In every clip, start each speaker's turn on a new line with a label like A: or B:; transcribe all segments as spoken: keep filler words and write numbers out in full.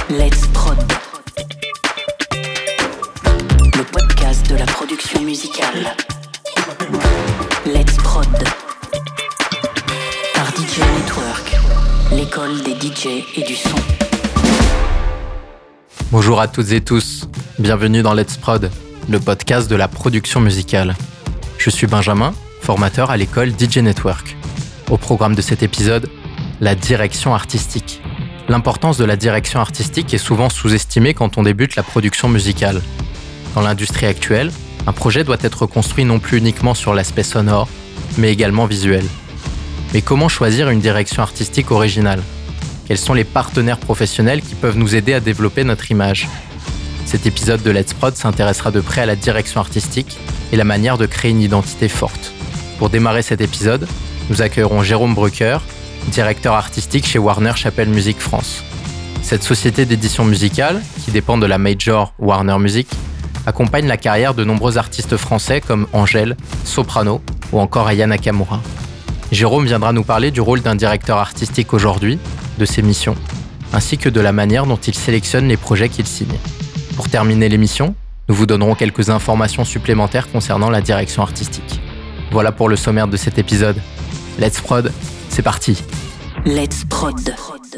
A: Let's Prod, le podcast de la production musicale. Let's Prod, par D J Network, l'école des D J et du son.
B: Bonjour à toutes et tous, bienvenue dans Let's Prod, le podcast de la production musicale. Je suis Benjamin, formateur à l'école D J Network. Au programme de cet épisode, la direction artistique. L'importance de la direction artistique est souvent sous-estimée quand on débute la production musicale. Dans l'industrie actuelle, un projet doit être construit non plus uniquement sur l'aspect sonore, mais également visuel. Mais comment choisir une direction artistique originale ? Quels sont les partenaires professionnels qui peuvent nous aider à développer notre image ? Cet épisode de Let's Prod s'intéressera de près à la direction artistique et la manière de créer une identité forte. Pour démarrer cet épisode, nous accueillerons Jérôme Brucker, directeur artistique chez Warner Chappell Music France. Cette société d'édition musicale, qui dépend de la major Warner Music, accompagne la carrière de nombreux artistes français comme Angèle, Soprano ou encore Aya Nakamura. Jérôme viendra nous parler du rôle d'un directeur artistique aujourd'hui, de ses missions, ainsi que de la manière dont il sélectionne les projets qu'il signe. Pour terminer l'émission, nous vous donnerons quelques informations supplémentaires concernant la direction artistique. Voilà pour le sommaire de cet épisode. Let's Prod, c'est parti.
A: Let's Prod.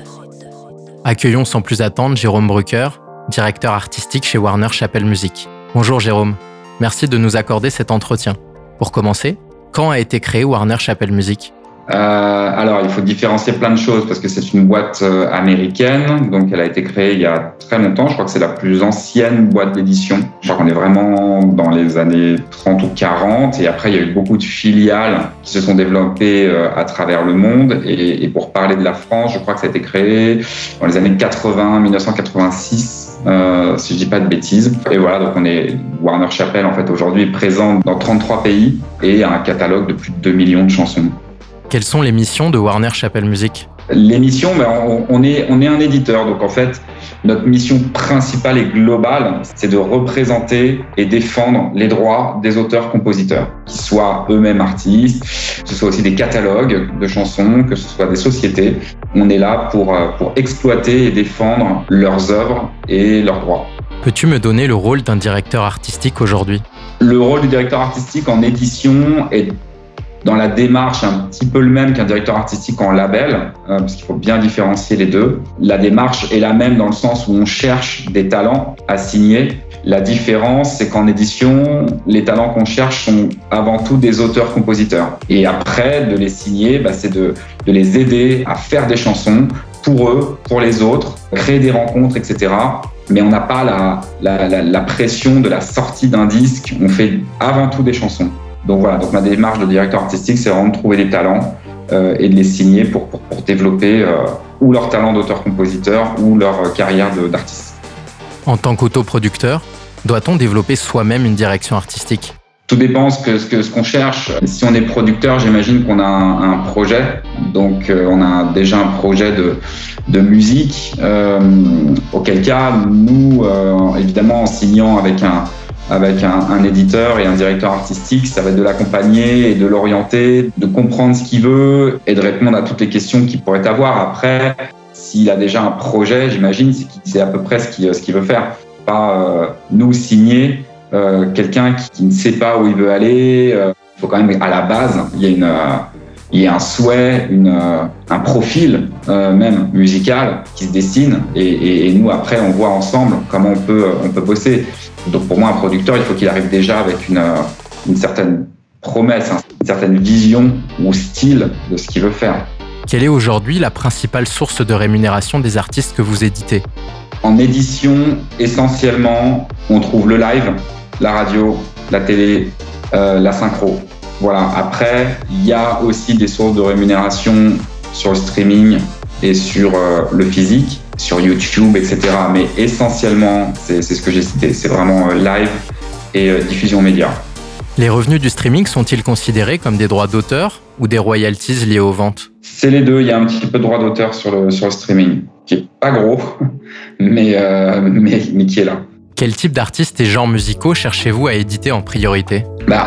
B: Accueillons sans plus attendre Jérôme Brucker, directeur artistique chez Warner Chappell Music. Bonjour Jérôme, merci de nous accorder cet entretien. Pour commencer, quand a été créé Warner Chappell Music ?
C: Euh, alors, il faut différencier plein de choses parce que c'est une boîte euh, américaine, donc elle a été créée il y a très longtemps. Je crois que c'est la plus ancienne boîte d'édition. Je crois qu'on est vraiment dans les années trente ou quarante. Et après, il y a eu beaucoup de filiales qui se sont développées euh, à travers le monde. Et, et pour parler de la France, je crois que ça a été créé dans les années quatre-vingts, dix-neuf cent quatre-vingt-six, euh, si je dis pas de bêtises. Et voilà, donc on est Warner Chappell en fait aujourd'hui est présent dans trente-trois pays et a un catalogue de plus de deux millions de chansons.
B: Quelles sont les missions de Warner Chappell Music ?
C: Les missions, ben on, on, est, on est un éditeur, donc en fait, notre mission principale et globale, c'est de représenter et défendre les droits des auteurs-compositeurs, qu'ils soient eux-mêmes artistes, que ce soit aussi des catalogues de chansons, que ce soit des sociétés. On est là pour, pour exploiter et défendre leurs œuvres et leurs droits.
B: Peux-tu me donner le rôle d'un directeur artistique aujourd'hui ?
C: Le rôle du directeur artistique en édition est dans la démarche un petit peu le même qu'un directeur artistique en label, euh, parce qu'il faut bien différencier les deux. La démarche est la même dans le sens où on cherche des talents à signer. La différence, c'est qu'en édition, les talents qu'on cherche sont avant tout des auteurs-compositeurs. Et après, de les signer, bah, c'est de, de les aider à faire des chansons pour eux, pour les autres, créer des rencontres, et cetera. Mais on n'a pas la, la, la, la pression de la sortie d'un disque. On fait avant tout des chansons. Donc voilà, donc ma démarche de directeur artistique, c'est vraiment de trouver des talents euh, et de les signer pour, pour, pour développer euh, ou leur talent d'auteur-compositeur ou leur carrière de, d'artiste.
B: En tant qu'autoproducteur, doit-on développer soi-même une direction artistique ?
C: Tout dépend ce, que, ce, que, ce qu'on cherche. Si on est producteur, j'imagine qu'on a un, un projet. Donc euh, on a déjà un projet de, de musique, euh, auquel cas, nous, euh, évidemment, en signant avec un avec un, un éditeur et un directeur artistique, ça va être de l'accompagner et de l'orienter, de comprendre ce qu'il veut et de répondre à toutes les questions qu'il pourrait avoir. Après, s'il a déjà un projet, j'imagine, c'est qu'il sait à peu près ce qu'il, ce qu'il veut faire. Pas euh, nous signer euh, quelqu'un qui, qui ne sait pas où il veut aller. Euh, il faut quand même, à la base, il y a une... Euh, il y a un souhait, une, euh, un profil euh, même musical qui se dessine et, et, et nous après on voit ensemble comment on peut, on peut bosser. Donc pour moi un producteur il faut qu'il arrive déjà avec une, une certaine promesse, une certaine vision ou style de ce qu'il veut faire.
B: Quelle est aujourd'hui la principale source de rémunération des artistes que vous éditez ?
C: En édition, essentiellement, on trouve le live, la radio, la télé, euh, la synchro. Voilà. Après, il y a aussi des sources de rémunération sur le streaming et sur euh, le physique, sur YouTube, et cetera. Mais essentiellement, c'est, c'est ce que j'ai cité. C'est vraiment euh, live et euh, diffusion média.
B: Les revenus du streaming sont-ils considérés comme des droits d'auteur ou des royalties liées aux ventes ?
C: C'est les deux. Il y a un petit peu de droit d'auteur sur le, sur le streaming, qui est pas gros, mais, euh, mais, mais qui est là.
B: Quel type d'artistes et genres musicaux cherchez-vous à éditer en priorité ?
C: Bah,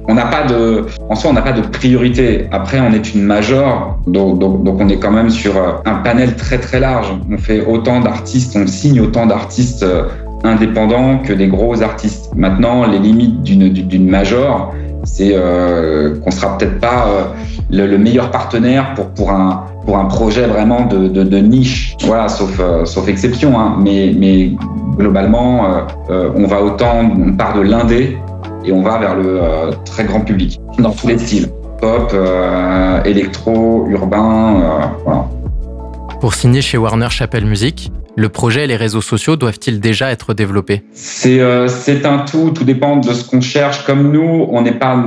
C: On n'a pas de, en soi, on n'a pas de priorité. Après, on est une major, donc, donc, donc on est quand même sur un panel très très large. On fait autant d'artistes, on signe autant d'artistes indépendants que des gros artistes. Maintenant, les limites d'une, d'une major, c'est euh, qu'on sera peut-être pas euh, le, le meilleur partenaire pour pour un pour un projet vraiment de de, de niche. Voilà, sauf euh, sauf exception, hein. Mais mais globalement, euh, euh, on va autant, on part de l'indé et on va vers le euh, très grand public dans tous les styles, pop, euh, électro, urbain, euh, voilà.
B: Pour signer chez Warner Chappell Music, le projet et les réseaux sociaux doivent-ils déjà être développés ?
C: C'est, euh, c'est un tout, tout dépend de ce qu'on cherche. Comme nous, on n'est pas,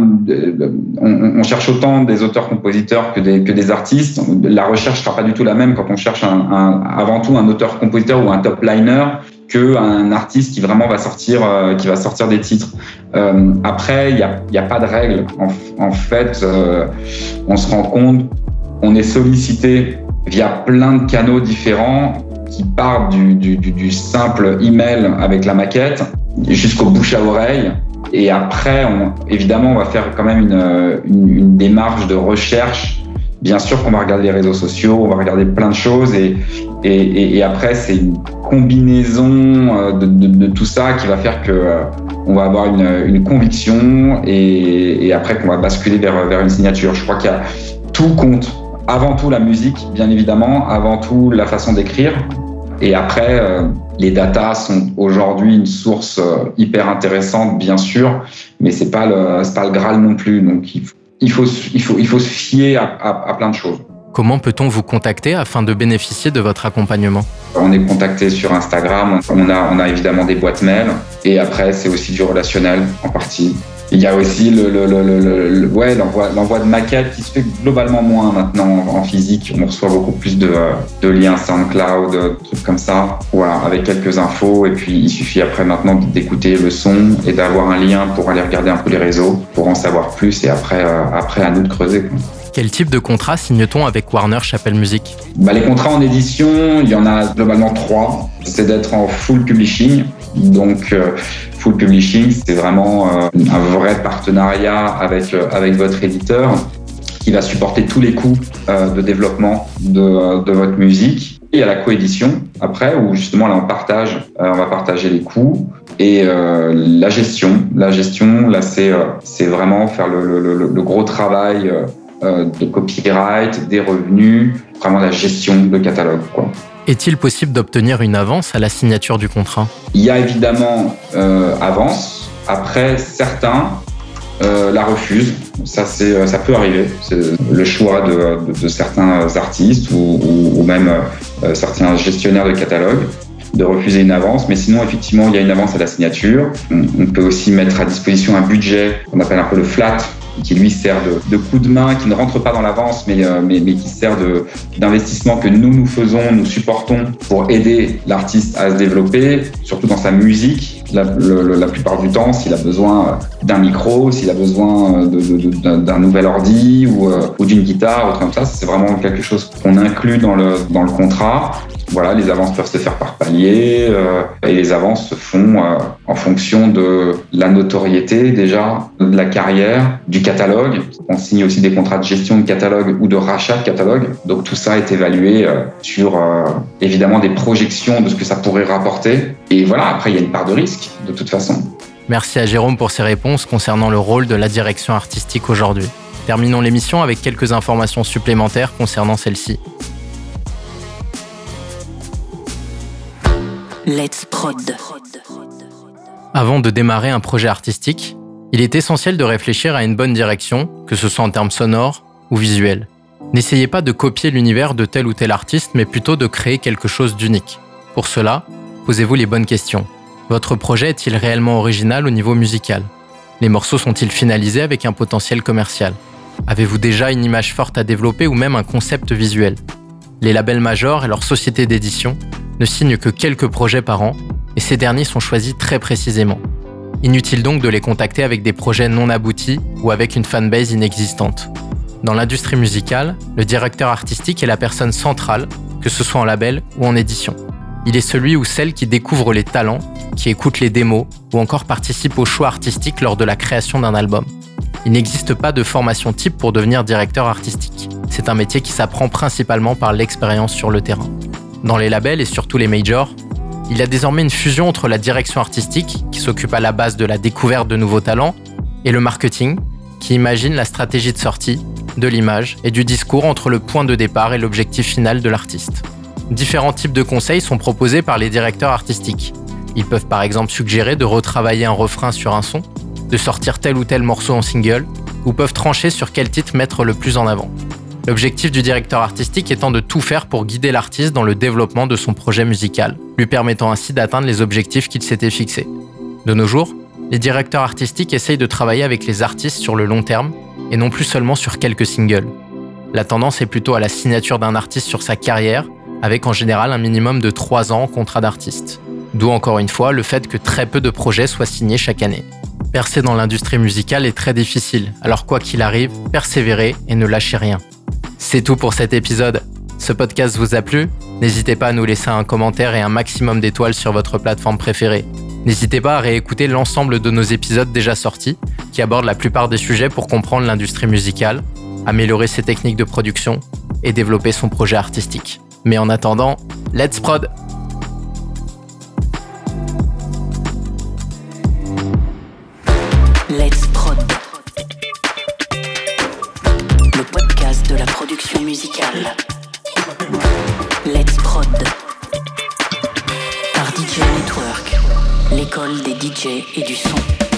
C: on, on cherche autant des auteurs-compositeurs que des, que des artistes. La recherche sera pas du tout la même quand on cherche un, un, avant tout un auteur-compositeur ou un top-liner qu'un artiste qui vraiment va sortir, euh, qui va sortir des titres. Euh, après, il y a, y a pas de règle. En, en fait, euh, on se rend compte, on est sollicité via plein de canaux différents qui partent du, du, du, du simple email avec la maquette jusqu'au bouche à oreille. Et après, on, évidemment, on va faire quand même une, une, une démarche de recherche. Bien sûr qu'on va regarder les réseaux sociaux, on va regarder plein de choses. Et, et, et, et après, c'est une combinaison de, de, de tout ça qui va faire que euh, on va avoir une, une conviction et, et après qu'on va basculer vers, vers une signature. Je crois qu'il y a tout compte. Avant tout la musique, bien évidemment, avant tout la façon d'écrire. Et après, euh, les datas sont aujourd'hui une source euh, hyper intéressante, bien sûr, mais c'est pas le, c'est pas le Graal non plus. Donc il, il, faut, il, faut, il faut se fier à, à, à plein de choses.
B: Comment peut-on vous contacter afin de bénéficier de votre accompagnement ?
C: On est contacté sur Instagram, on a, on a évidemment des boîtes mail, et après c'est aussi du relationnel en partie. Il y a aussi le, le, le, le, le, ouais, l'envoi, l'envoi de maquettes qui se fait globalement moins maintenant en physique. On reçoit beaucoup plus de, de liens SoundCloud, de trucs comme ça, voilà, avec quelques infos. Et puis, il suffit après maintenant d'écouter le son et d'avoir un lien pour aller regarder un peu les réseaux, pour en savoir plus. Et après, euh, après à nous de creuser, quoi.
B: Quel type de contrat signe-t-on avec Warner Chappell Music ?
C: Bah, les contrats en édition, il y en a globalement trois. C'est d'être en full publishing. Donc, euh, full publishing, c'est vraiment euh, un vrai partenariat avec, euh, avec votre éditeur qui va supporter tous les coûts euh, de développement de, de votre musique. Et il y a la coédition, après, où justement, là, on partage, euh, on va partager les coûts. Et euh, la gestion, la gestion, là, c'est, euh, c'est vraiment faire le, le, le, le gros travail euh, de copyright, des revenus, vraiment la gestion de catalogue, quoi.
B: Est-il possible d'obtenir une avance à la signature du contrat ?
C: Il y a évidemment euh, avance. Après, certains euh, la refusent. Ça, c'est, ça peut arriver. C'est le choix de, de, de certains artistes ou, ou, ou même euh, certains gestionnaires de catalogue de refuser une avance. Mais sinon, effectivement, il y a une avance à la signature. On, on peut aussi mettre à disposition un budget qu'on appelle un peu le flat, qui lui sert de, de coup de main, qui ne rentre pas dans l'avance, mais, euh, mais, mais qui sert de, d'investissement que nous, nous faisons, nous supportons pour aider l'artiste à se développer, surtout dans sa musique. La, le, la plupart du temps, s'il a besoin d'un micro, s'il a besoin de, de, de, d'un, d'un nouvel ordi ou, euh, ou d'une guitare, ou autre comme ça, c'est vraiment quelque chose qu'on inclut dans le, dans le contrat. Voilà, les avances peuvent se faire par palier euh, et les avances se font euh, en fonction de la notoriété déjà, de la carrière, du catalogue. On signe aussi des contrats de gestion de catalogue ou de rachat de catalogue. Donc tout ça est évalué euh, sur euh, évidemment des projections de ce que ça pourrait rapporter. Et voilà, après il y a une part de risque de toute façon.
B: Merci à Jérôme pour ses réponses concernant le rôle de la direction artistique aujourd'hui. Terminons l'émission avec quelques informations supplémentaires concernant celle-ci.
A: Let's Prod.
B: Avant de démarrer un projet artistique, il est essentiel de réfléchir à une bonne direction, que ce soit en termes sonores ou visuels. N'essayez pas de copier l'univers de tel ou tel artiste, mais plutôt de créer quelque chose d'unique. Pour cela, posez-vous les bonnes questions. Votre projet est-il réellement original au niveau musical ? Les morceaux sont-ils finalisés avec un potentiel commercial ? Avez-vous déjà une image forte à développer ou même un concept visuel ? Les labels majors et leurs sociétés d'édition ne signent que quelques projets par an et ces derniers sont choisis très précisément. Inutile donc de les contacter avec des projets non aboutis ou avec une fanbase inexistante. Dans l'industrie musicale, le directeur artistique est la personne centrale, que ce soit en label ou en édition. Il est celui ou celle qui découvre les talents, qui écoute les démos ou encore participe au choix artistique lors de la création d'un album. Il n'existe pas de formation type pour devenir directeur artistique. C'est un métier qui s'apprend principalement par l'expérience sur le terrain. Dans les labels et surtout les majors, il y a désormais une fusion entre la direction artistique, qui s'occupe à la base de la découverte de nouveaux talents, et le marketing, qui imagine la stratégie de sortie, de l'image et du discours entre le point de départ et l'objectif final de l'artiste. Différents types de conseils sont proposés par les directeurs artistiques. Ils peuvent par exemple suggérer de retravailler un refrain sur un son, de sortir tel ou tel morceau en single, ou peuvent trancher sur quel titre mettre le plus en avant. L'objectif du directeur artistique étant de tout faire pour guider l'artiste dans le développement de son projet musical, lui permettant ainsi d'atteindre les objectifs qu'il s'était fixés. De nos jours, les directeurs artistiques essayent de travailler avec les artistes sur le long terme et non plus seulement sur quelques singles. La tendance est plutôt à la signature d'un artiste sur sa carrière, avec en général un minimum de trois ans en contrat d'artiste. D'où encore une fois le fait que très peu de projets soient signés chaque année. Percer dans l'industrie musicale est très difficile, alors quoi qu'il arrive, persévérez et ne lâchez rien. C'est tout pour cet épisode. Ce podcast vous a plu ? N'hésitez pas à nous laisser un commentaire et un maximum d'étoiles sur votre plateforme préférée. N'hésitez pas à réécouter l'ensemble de nos épisodes déjà sortis, qui abordent la plupart des sujets pour comprendre l'industrie musicale, améliorer ses techniques de production et développer son projet artistique. Mais en attendant, let's prod!
A: Let's prod. Le podcast de la production musicale. Let's prod. Par D J Network, l'école des D J et du son.